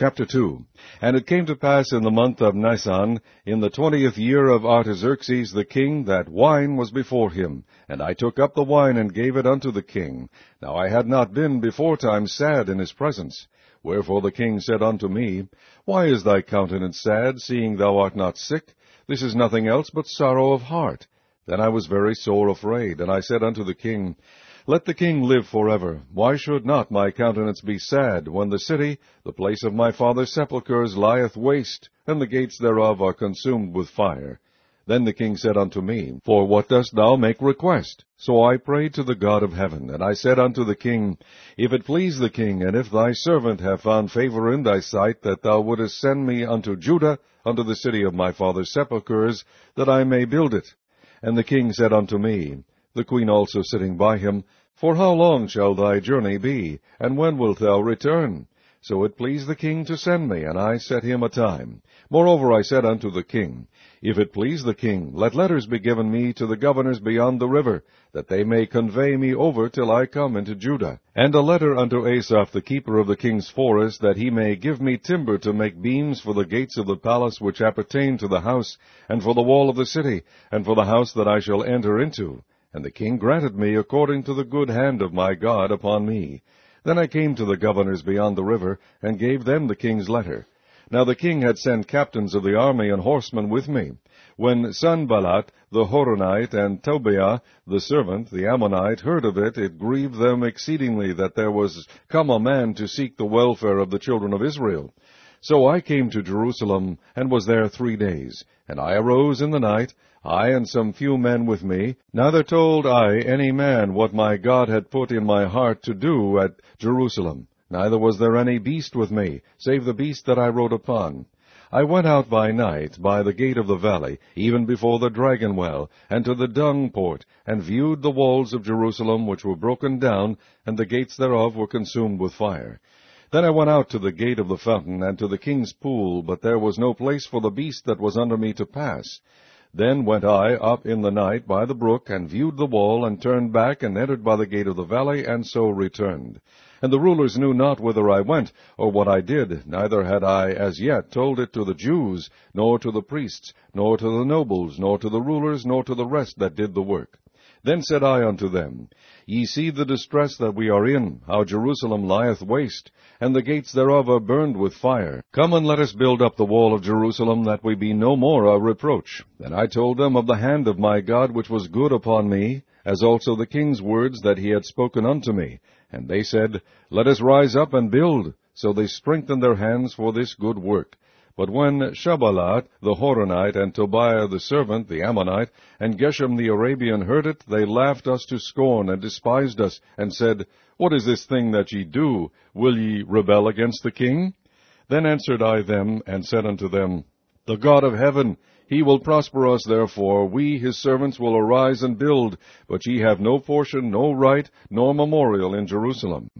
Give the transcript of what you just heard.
Chapter 2. And it came to pass in the month of Nisan, in the 20th year of Artaxerxes the king, that wine was before him. And I took up the wine, and gave it unto the king. Now I had not been beforetime sad in his presence. Wherefore the king said unto me, Why is thy countenance sad, seeing thou art not sick? This is nothing else but sorrow of heart. Then I was very sore afraid, and I said unto the king, Let the king live forever. Why should not my countenance be sad, when the city, the place of my father's sepulchres, lieth waste, and the gates thereof are consumed with fire? Then the king said unto me, For what dost thou make request? So I prayed to the God of heaven, and I said unto the king, If it please the king, and if thy servant have found favor in thy sight, that thou wouldest send me unto Judah, unto the city of my father's sepulchres, that I may build it. And the king said unto me, the queen also sitting by him, For how long shall thy journey be, and when wilt thou return? So it pleased the king to send me, and I set him a time. Moreover I said unto the king, If it please the king, let letters be given me to the governors beyond the river, that they may convey me over till I come into Judah. And a letter unto Asaph the keeper of the king's forest, that he may give me timber to make beams for the gates of the palace which appertain to the house, and for the wall of the city, and for the house that I shall enter into. And the king granted me according to the good hand of my God upon me. Then I came to the governors beyond the river, and gave them the king's letter. Now the king had sent captains of the army and horsemen with me. When Sanballat the Horonite, and Tobiah the servant, the Ammonite, heard of it, it grieved them exceedingly that there was come a man to seek the welfare of the children of Israel. So I came to Jerusalem, and was there 3 days. And I arose in the night, I and some few men with me. Neither told I any man what my God had put in my heart to do at Jerusalem. Neither was there any beast with me, save the beast that I rode upon. I went out by night by the gate of the valley, even before the dragon well, and to the dung port, and viewed the walls of Jerusalem, which were broken down, and the gates thereof were consumed with fire. Then I went out to the gate of the fountain, and to the king's pool, but there was no place for the beast that was under me to pass. Then went I up in the night by the brook, and viewed the wall, and turned back, and entered by the gate of the valley, and so returned. And the rulers knew not whither I went, or what I did, neither had I as yet told it to the Jews, nor to the priests, nor to the nobles, nor to the rulers, nor to the rest that did the work. Then said I unto them, Ye see the distress that we are in, how Jerusalem lieth waste, and the gates thereof are burned with fire. Come and let us build up the wall of Jerusalem, that we be no more a reproach. Then I told them of the hand of my God which was good upon me, as also the king's words that he had spoken unto me. And they said, Let us rise up and build. So they strengthened their hands for this good work. But when Sanballat the Horonite, and Tobiah the servant, the Ammonite, and Geshem the Arabian heard it, they laughed us to scorn, and despised us, and said, What is this thing that ye do? Will ye rebel against the king? Then answered I them, and said unto them, The God of heaven, he will prosper us therefore. We, his servants, will arise and build, but ye have no portion, no right, nor memorial in Jerusalem.